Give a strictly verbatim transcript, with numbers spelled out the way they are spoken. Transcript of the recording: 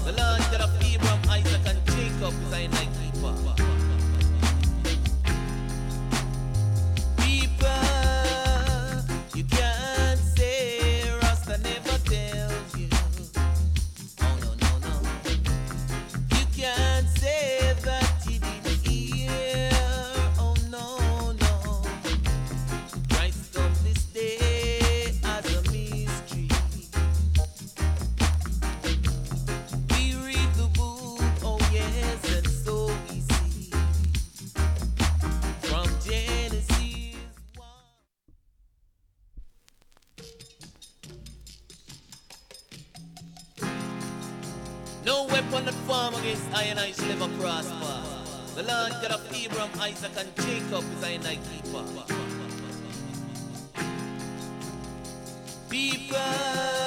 The Lord God of Abraham, Isaac, and Jacob is I thy keeper. People, you can't say Rasta never tells you. Oh no, no, no. You can't say that you didn't hear. Oh no, no. Christ come this day as a mystery. We read the book, oh yes, and so we see. From Genesis one. No weapon that form against I and I shall ever prosper. The Lord God of Abraham, Isaac, and Jacob is I and I keeper. People.